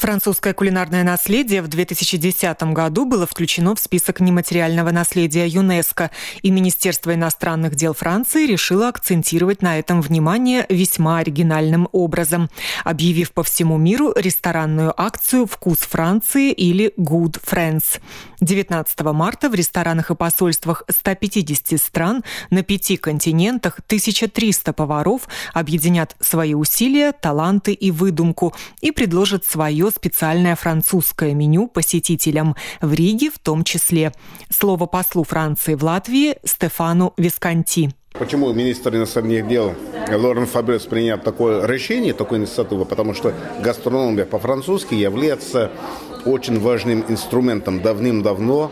Французское кулинарное наследие в 2010 году было включено в список нематериального наследия ЮНЕСКо, и Министерство иностранных дел Франции решило акцентировать на этом внимание весьма оригинальным образом, объявив по всему миру ресторанную акцию «Вкус Франции» или «Good France». 19 марта в ресторанах и посольствах 150 стран на 5 континентах 1300 поваров объединят свои усилия, таланты и выдумку и предложат свое специальное французское меню посетителям, в Риге в том числе. Слово послу Франции в Латвии Стефану Висконти. Почему министр иностранных дел Лорен Фабиус принял такое решение, такую инициативу? Потому что гастрономия по-французски является очень важным инструментом давным-давно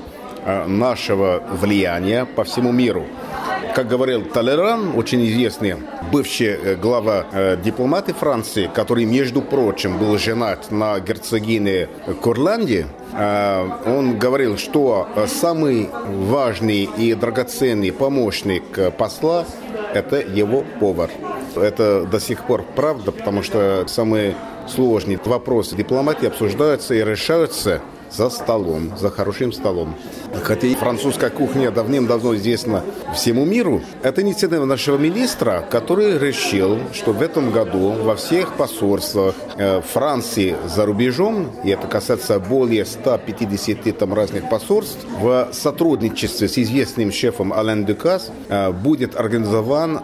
нашего влияния по всему миру. Как говорил Таллейран, очень известный бывший глава дипломатии Франции, который, между прочим, был женат на герцогине Курлянди, он говорил, что самый важный и драгоценный помощник посла – это его повар. Это до сих пор правда, потому что самые сложные вопросы дипломатии обсуждаются и решаются за столом, за хорошим столом. Хотя французская кухня давным-давно известна всему миру, это инициатива нашего министра, который решил, что в этом году во всех посольствах Франции за рубежом, и это касается более 150 разных посольств, в сотрудничестве с известным шефом Ален Дюкас будет организован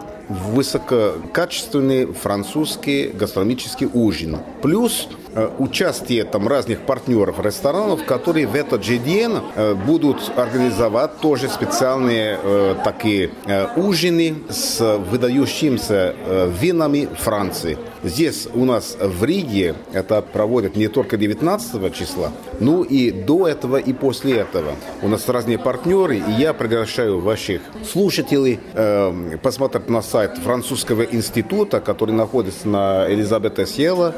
высококачественный французский гастрономический ужин. Плюс участие разных партнеров ресторанов, которые в этот же день будут организовать тоже специальные такие ужины с выдающимися винами Франции. Здесь у нас в Риге это проводят не только 19 числа, но и до этого, и после этого. У нас разные партнеры, и я приглашаю ваших слушателей посмотреть на сайт французского института, который находится на Элизабета Сьелла,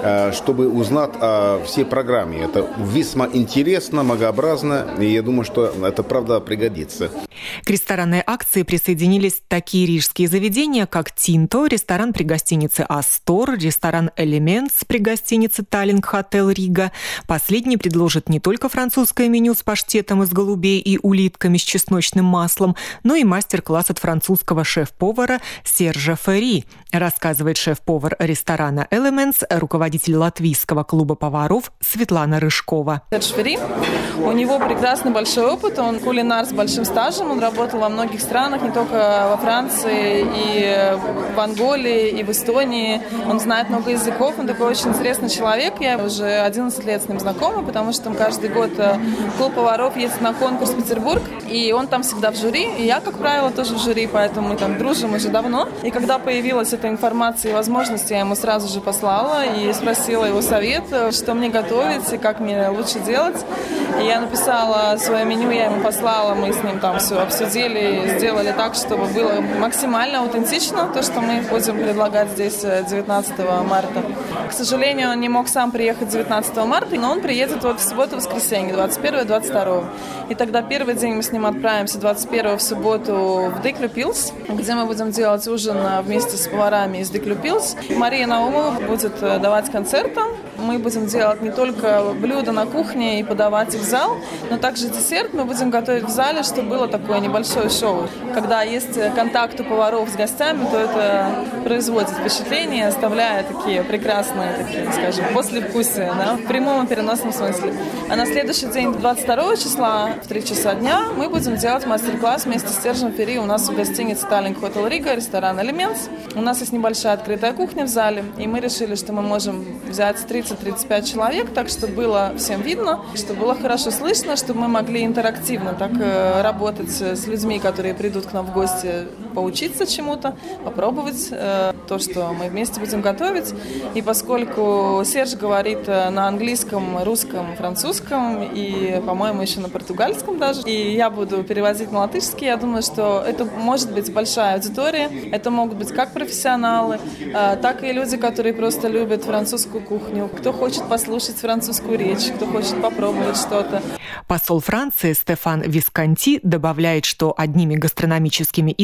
чтобы узнать о всей программе. Это весьма интересно, многообразно, и я думаю, что это правда пригодится. К ресторанной акции присоединились такие рижские заведения, как «Тинто», ресторан при гостинице «Астор», ресторан «Элементс» при гостинице «Таллинг Хотел Рига». Последний предложит не только французское меню с паштетом из голубей и улитками с чесночным маслом, но и мастер-класс от французского шеф-повара Сержа Ферри, рассказывает шеф-повар ресторана «Элементс», руководитель латвийского клуба поваров Светлана Рыжкова. Серж Ферри, у него прекрасный большой опыт, он кулинар с большим стажем, он работал во многих странах, не только во Франции, и в Анголе, и в Эстонии. Он знает много языков, он такой очень интересный человек. Я уже 11 лет с ним знакома, потому что каждый год клуб поваров ездит на конкурс в Петербург, и он там всегда в жюри, и я, как правило, тоже в жюри, поэтому мы там дружим уже давно. И когда появилась эта информация и возможность, я ему сразу же послала и спросила его совет, что мне готовить и как мне лучше делать. И я написала свое меню, я ему послала, мы с ним там все обсудили, сделали так, чтобы было максимально аутентично, то, что мы будем предлагать здесь 19 марта. К сожалению, он не мог сам приехать 19 марта, но он приедет вот в субботу-воскресенье, 21 и 22. И тогда первый день мы с ним отправимся 21 в субботу в Дыклю Пилс, где мы будем делать ужин вместе с поварами из Дыклю Пилс. Мария Наумова будет давать концерт там. Мы будем делать не только блюда на кухне и подавать их в зал, но также десерт мы будем готовить в зале, чтобы было такое небольшое шоу. Когда есть контакт у поваров с гостями, то это производит впечатление, оставляя такие прекрасные, такие, скажем, послевкусия, да, в прямом и переносном смысле. А на следующий день, 22 числа, в 3 часа дня, мы будем делать мастер-класс вместе с Сержем Ферри. У нас в гостинице «Таллинг Хотел Рига», ресторан «Элементс». У нас есть небольшая открытая кухня в зале, и мы решили, что мы можем взять 30-35 человек, так, чтобы было всем видно, чтобы было хорошо слышно, чтобы мы могли интерактивно так работать с людьми, которые придут к нам в гости, поучиться чему-то, попробовать то, что мы вместе будем готовить. И поскольку Серж говорит на английском, русском, французском и, по-моему, еще на португальском даже, и я буду переводить на латышский, я думаю, что это может быть большая аудитория, это могут быть как профессионалы, так и люди, которые просто любят французскую кухню, кто хочет послушать французскую речь, кто хочет попробовать что-то. Посол Франции Стефан Висконти добавляет, что одними гастрономическими изысками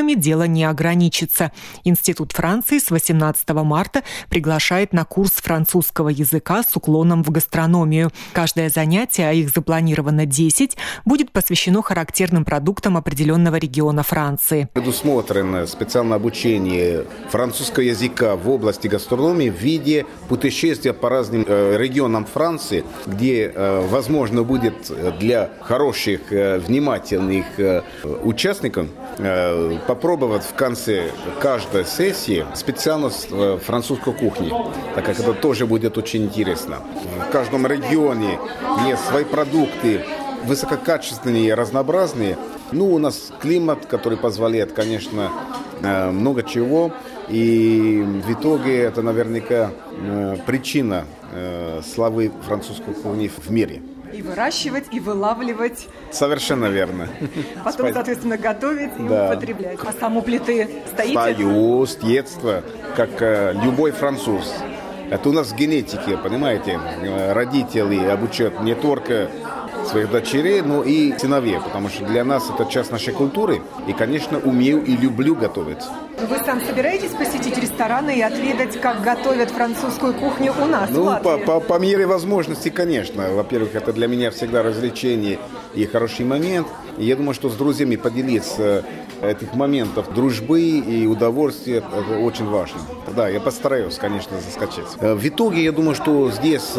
кухнями дело не ограничится. Институт Франции с 18 марта приглашает на курс французского языка с уклоном в гастрономию. Каждое занятие, а их запланировано 10, будет посвящено характерным продуктам определенного региона Франции. Предусмотрено специальное обучение французского языка в области гастрономии в виде путешествия по разным регионам Франции, где возможно будет для хороших, внимательных участников попробовать в конце каждой сессии специальность французской кухни, так как это тоже будет очень интересно. В каждом регионе есть свои продукты, высококачественные, разнообразные. У нас климат, который позволяет, конечно, много чего. И в итоге это наверняка причина славы французской кухни в мире. И выращивать, и вылавливать. Совершенно верно. Потом, соответственно, готовить и употреблять. А сам у плиты стоите? Стою с детства, как любой француз. Это у нас в генетике, понимаете. Родители обучают не только своих дочерей, но и сыновей, потому что для нас это часть нашей культуры. И, конечно, умею и люблю готовить. Вы сам собираетесь посетить рестораны и отведать, как готовят французскую кухню у нас, в Латвии? По мере возможности, конечно. Во-первых, это для меня всегда развлечение и хороший момент. И я думаю, что с друзьями поделиться этих моментов дружбы и удовольствия, это очень важно. Да, я постараюсь, конечно, заскочить. В итоге, я думаю, что здесь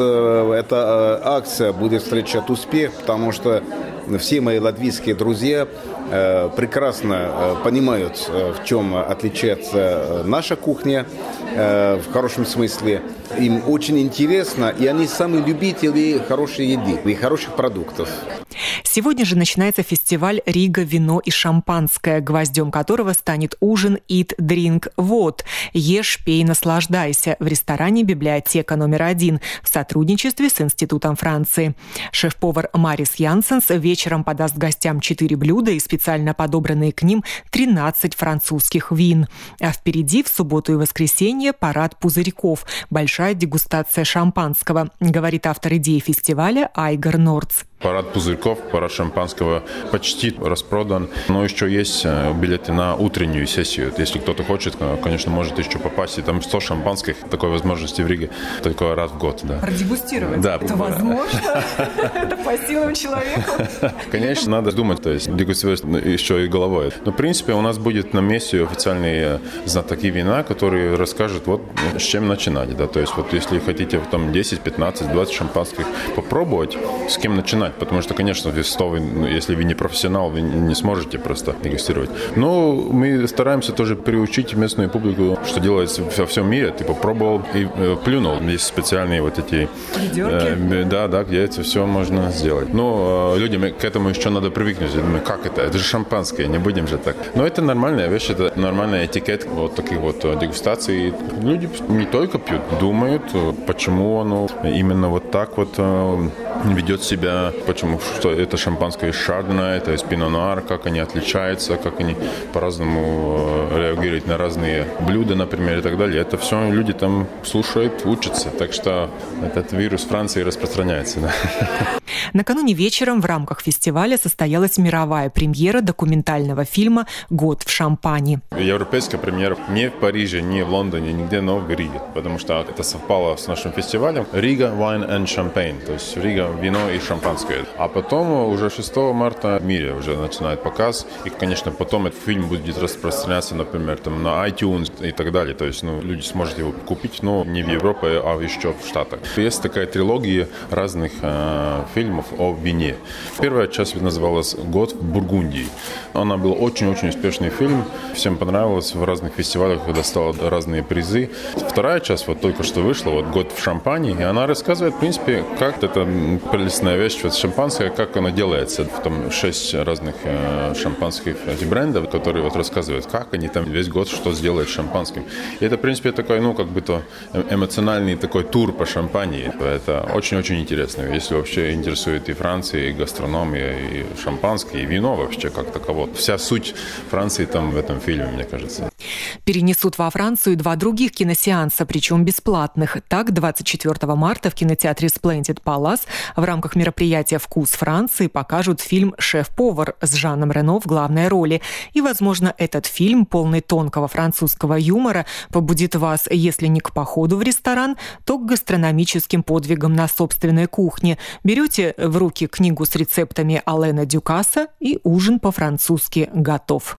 эта акция будет встречать успех, потому что все мои латвийские друзья прекрасно понимают, в чем отличается наша кухня, в хорошем смысле. Им очень интересно, и они самые любители хорошей еды и хороших продуктов. Сегодня же начинается фестиваль «Рига. Вино и шампанское», гвоздем которого станет ужин «Eat, Drink, Vote» – «Ешь, пей, наслаждайся» в ресторане «Библиотека номер 1» в сотрудничестве с Институтом Франции. Шеф-повар Марис Янсенс вечером подаст гостям 4 блюда и специально подобранные к ним 13 французских вин. А впереди в субботу и воскресенье парад пузырьков – большая дегустация шампанского, говорит автор идеи фестиваля Айгар Норц. Парад пузырьков, парад шампанского почти распродан, но еще есть билеты на утреннюю сессию. Если кто-то хочет, конечно, может еще попасть. И там 100 шампанских, такой возможности в Риге только раз в год. Да. Продегустировать? Да. Это возможно? Это по силам человеку? Конечно, надо думать, то есть дегустировать еще и головой. Но, в принципе, у нас будет на месте официальные знатоки вина, которые расскажут, вот с чем начинать. Да. То есть, вот если хотите там 10, 15, 20 шампанских попробовать, с кем начинать. Потому что, конечно, если вы не профессионал, вы не сможете просто дегустировать. Но мы стараемся тоже приучить местную публику, что делается во всем мире. Ты попробовал и плюнул. Есть специальные вот эти... Ведерки? Да, где это все можно сделать. Но людям к этому еще надо привыкнуть. Я думаю, как это? Это же шампанское, не будем же так. Но это нормальная вещь, это нормальный этикет вот таких вот дегустаций. Люди не только пьют, думают, почему оно именно вот так вот ведет себя. Почему? Что это шампанское из шардоне, это из пино-нуар, как они отличаются, как они по-разному реагируют на разные блюда, например, и так далее. Это все люди там слушают, учатся. Так что этот вирус Франции распространяется. Да. Накануне вечером в рамках фестиваля состоялась мировая премьера документального фильма «Год в Шампани». Европейская премьера не в Париже, не в Лондоне, нигде, но в Риге. Потому что это совпало с нашим фестивалем. Рига Wine and Champagne, то есть Рига вино и шампанское. А потом уже 6 марта в мире уже начинает показ. И, конечно, потом этот фильм будет распространяться, например, там, на iTunes и так далее. То есть люди смогут его купить, но не в Европе, а еще в Штатах. Есть такая трилогия разных фильмов о вине. Первая часть называлась «Год в Бургундии». Она была очень-очень успешный фильм. Всем понравилось. В разных фестивалях достала разные призы. Вторая часть вот только что вышла, вот «Год в Шампани». И она рассказывает, в принципе, как это прелестная вещь, вот шампанское, как оно делается. Там 6 разных шампанских брендов, которые вот рассказывают, как они там весь год что сделают с шампанским. И это, в принципе, такой, как бы то эмоциональный такой тур по Шампании. Это очень-очень интересно. Если вообще интересует и Франция, и гастрономия, и шампанское, и вино вообще как таково. Вся суть Франции там в этом фильме, мне кажется. Перенесут во Францию 2 других киносеанса, причем бесплатных. Так, 24 марта в кинотеатре Splendid Palace в рамках мероприятия «Вкус Франции» покажут фильм «Шеф-повар» с Жаном Рено в главной роли. И, возможно, этот фильм, полный тонкого французского юмора, побудит вас, если не к походу в ресторан, то к гастрономическим подвигам на собственной кухне. Берете в руки книгу с рецептами Алена Дюкаса, и ужин по-французски готов.